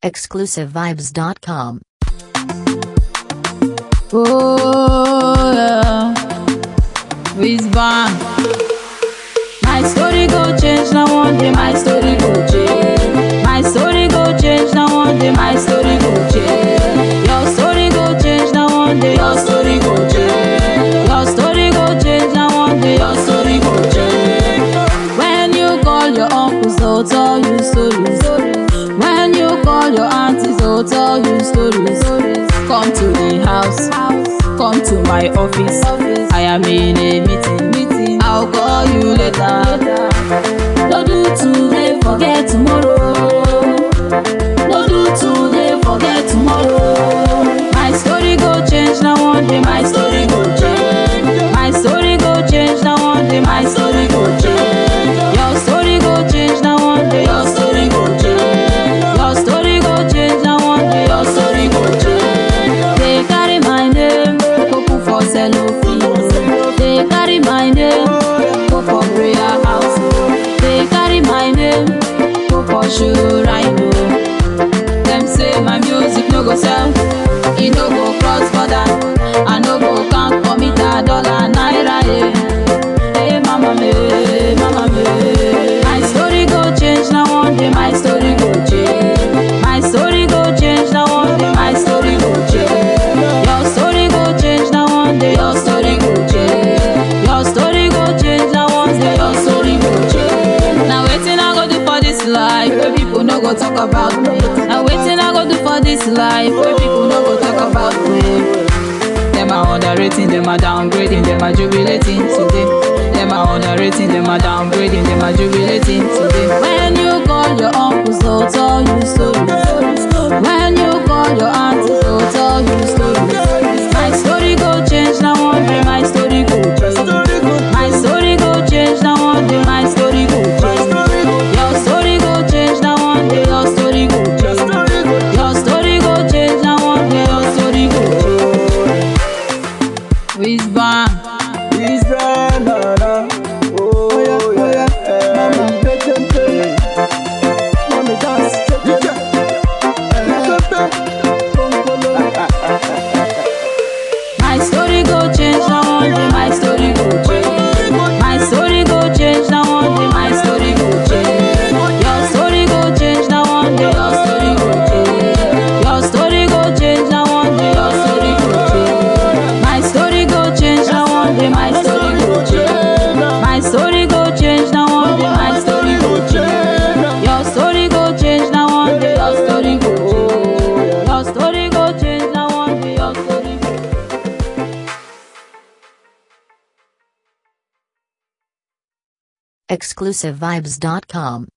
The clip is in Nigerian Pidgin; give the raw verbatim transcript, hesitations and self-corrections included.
exclusive vibes dot com. Oh yeah, Wisbon. My story go change now one day. My story go change. My story go change now one day. My story go change. Your story go change now one day. Your story go change. Your story go change now one day. Your story go change. When you call your uncles, they'll tell you stories. When you call your aunties, they'll tell you stories. Come to the house, come to my office. I am in a meeting. I'll call you later. Don't do today, forget tomorrow. Don't do today, forget tomorrow. My story go change now one day. My story go change. My story go change now one day. My story go change. Your story go change now one day. Your story go change. Your story go change now one day. Your story go change. They carry my name, go put for cellophane. They carry my name, go for prayer house. They carry my name, go for sure I know. Them say my music no go sell, it no go cross border. I no go count for me that dollar naira. Yeah. Hey mama me, mama me. My story go change now one day. My story go change. My story go change now one day. My story go change. Your story go change now one day. Your story go change. Your story go change now one day. Your story go change. Now waiting I go do for this life where people no go talk about me. Now waiting I go do for this life where people no go talk about me. Them are underrating, them are downgrading, them are jubilating today. Them are underrating, them are downgrading, them are jubilating today. When you call your uncles, they'll tell you stories. When you call your aunties, they'll tell you stories. My story go change now one day. My story go change. My story go change now one day. My story go change. Your story go change now one day. Your story go change. Your story go change now one day. Your story go change. Wisbon, Wisbon, na na. Oh yeah, yeah, yeah. Mama, take take, mama dance, take take. My story go change now one day. My story go change. My story go change now one day. My story go change. Your story go change now one day. Your story go change. Your story go change now one day. Your story go change. My story go change now one day. My story go change. My story go change now one day. My story go change. Your story go change now one day. Your story go change. Your story go change now one day. Your story go change. exclusive vibes dot com.